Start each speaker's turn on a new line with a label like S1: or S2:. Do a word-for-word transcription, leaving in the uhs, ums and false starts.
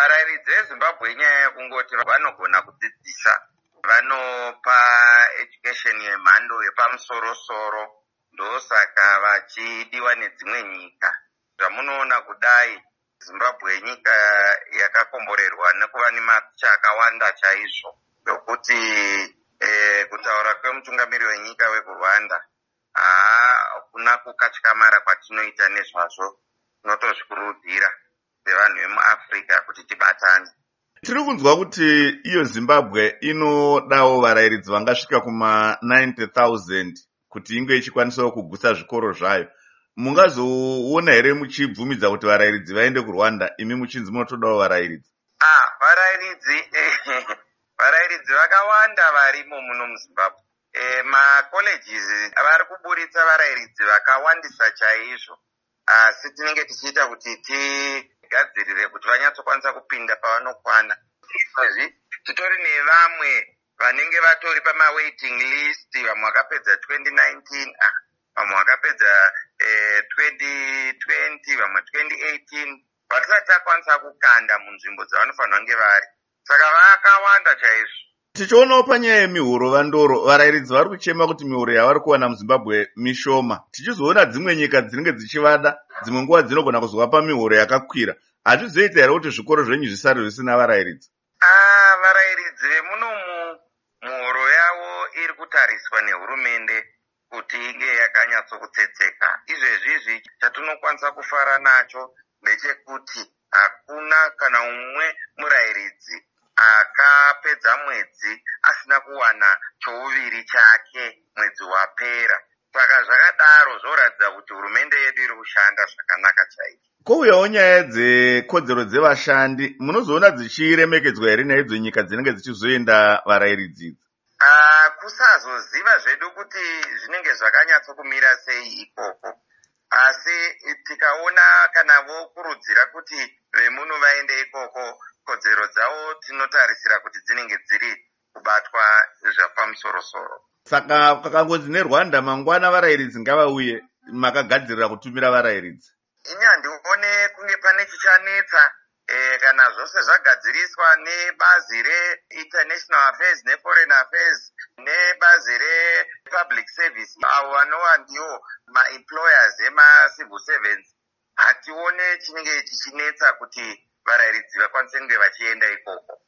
S1: Varairidzi veZimbabwe inyaya yekungoti vanogona kudzidzisa, vanopa education yemhando yepamusoro-soro, ndosaka vachidiwa nedzimwe nyika. Zvamunoona kudai, Zimbabwe nyika yakakomborerwa nekuva nematicha akawanda chaizvo, zvokuti eh, kutaura kwemutungamiri wenyika wekuRwanda, hakuna kukatyakamara kwatinoita nezvazvo, tinotozvikurudzira sevanhu vemuAfrica kuti tibatane.
S2: Tiri kunzwa kuti iyo Zimbabwe inodawo varairidzi vangasvika kuma ninety thousand kuti inge ichikwanisawo kugusa zvikoro zvayo. Mungazoona here muchibvumidza kuti varairidzi vaende kuRwanda, imi muchinzi munotodawo varairidzi?
S1: Ah, varairidzi varairidzi vakawanda varimo muno muZimbabwe. E, macolleges vari kuburitsa varairidzi vakawandisa chaizvo, asi tinenge tichiita kuti tigadzirire kuti vanyatsokwanisa kupinda pavanokwana. Izvozvi titori nevamwe vanenge vatori pamawaiting list, vamwe vakapedza twenty nineteen, ah, vamwe vakapedza eh, twenty twenty, vamwe twenty eighteen, vatisati takwanisa kukanda munzvimbo dzavanofanira kunge vari. Saka vakawanda chaizvo.
S2: Tichionawo panyaya yemihoro vandoro, varairidzi vari kuchema kuti mihoro yavari kuwana muZimbabwe mishoma. Tichizoona dzimwe nyika dzinenge dzichivada, dzimwe nguva dzinogona kuzovapa mihoro yakakwira. Hazvizoita here kuti zvikoro zvenyu zvisare zvisina varairidzi?
S1: Ah, varairidzi vemunomu muhoro yavo iri kutariswa nehurumende kuti inge yakanyatsokutsetseka. Izvezvizvi chatinokwanisa kufara nacho ndechekuti hakuna kana umwe murairidzi akapedza mwedzi asina kuwana chouviri chake mwedzi wapera. Saka zvakadaro zvoratidza kuti hurumende yedu iri kushanda zvakanaka chaizvo.
S2: Kouyawo nyaya dzekodzero dzevashandi, munozoona dzichiremekedzwa here naidzo nyika dzinenge dzichizoenda varairidzi idzi?
S1: Uh, kusazoziva zvedu kuti zvinenge zvakanyatsokumira sei ikoko, asi tikaona kana vokurudzira kuti vemuno vaende ikoko, kodzero dzavo tinotarisira kuti dzinenge dziri kubatwa zvapamusoro-soro.
S2: Saka kakangozi neRwanda mangwana varairidzi ngavauye, makagadzirira kutumira varairidzi?
S1: Ini handione kunge pane chichanetsa. E, kana zvose zvagadziriswa nebazi reInternational Affairs neForeign Affairs nebazi rePublic Service, avo vanova ndiwo maemployers emacivil servants, hatione chinenge chichinetsa kuti varairidzi vakwanise kunge vachienda ikoko.